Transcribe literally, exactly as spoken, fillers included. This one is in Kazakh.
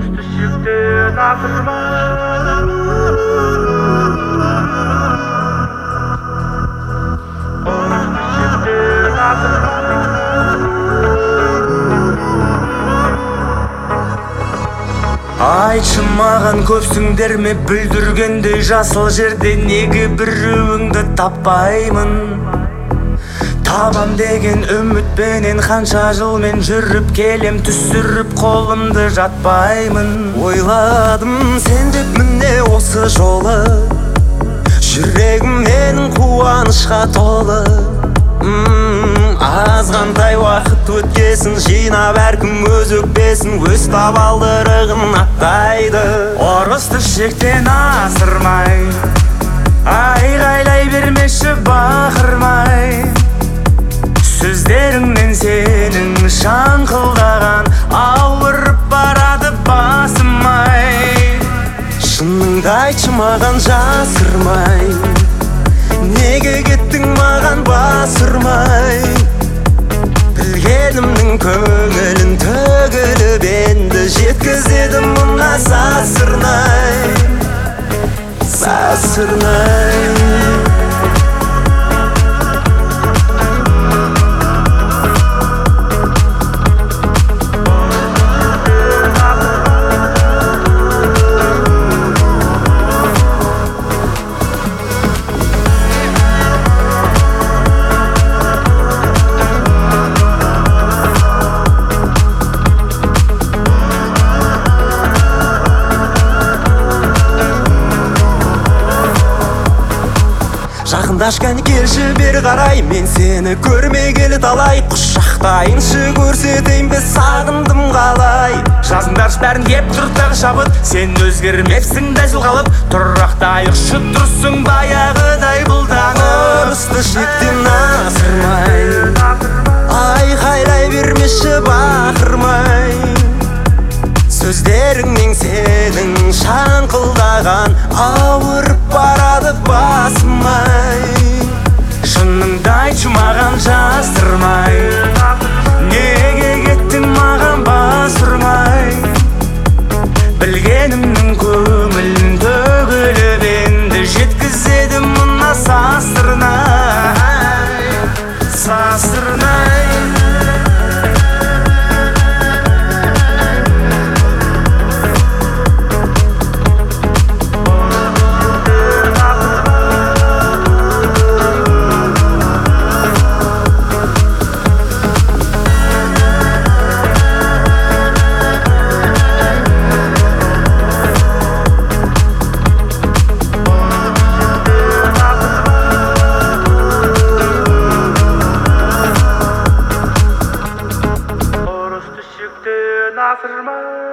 Düşükten asırma. Düşükten asırma. Айтшы маған көпсіңдер ме бүлдіргендей жасыл жерде неге біреуіңді таппаймын. Табам деген үмітпенен қанша жыл мен жүріп келем, түсіріп қолымды жатпаймын. Ойладым сен деп міне осы жолы, жүрегім менің қуанышқа толы. Азғантай уақыт өткесін, жинап әркім өз өкпесін, өз табалдырығын аттайды. Ұрысты шектен асырмай, айғайлай бермеші бақырмай. Сөздеріңнен сенің шаңқылдаған ауырып барады басымай. Шыныңды айтшы маған жасырмай, неге кеттің маған бас ұрмай. Білгенімнің көңілін төгіліп енді жеткізеді мұна сасырнай, сасырнай. Жақындашқан келші бері қарай, мен сені көрмегелі талай. Құшақтайыншы көрсетейін бе сағындым қалай. Жазыңдаршы бәрін кеп тұрттағы шабыт, сен өзгермепсің дәл қалып. Тұрақтайықшы тұрсың баяғыдай бұлданып. Ұрысты шектен асырмай, айқайлай бермеші бақырмай. Сөздеріңнен сенің шаңқылдаған ауырып барады басымай. Шыныңды айтшы маған жасырмай, неге кеттің маған бас ұрмай. Білгенімнің көңілін төгіліп енді жеткізеді мұна сасырнай, сасырнай. Düşükten asırma.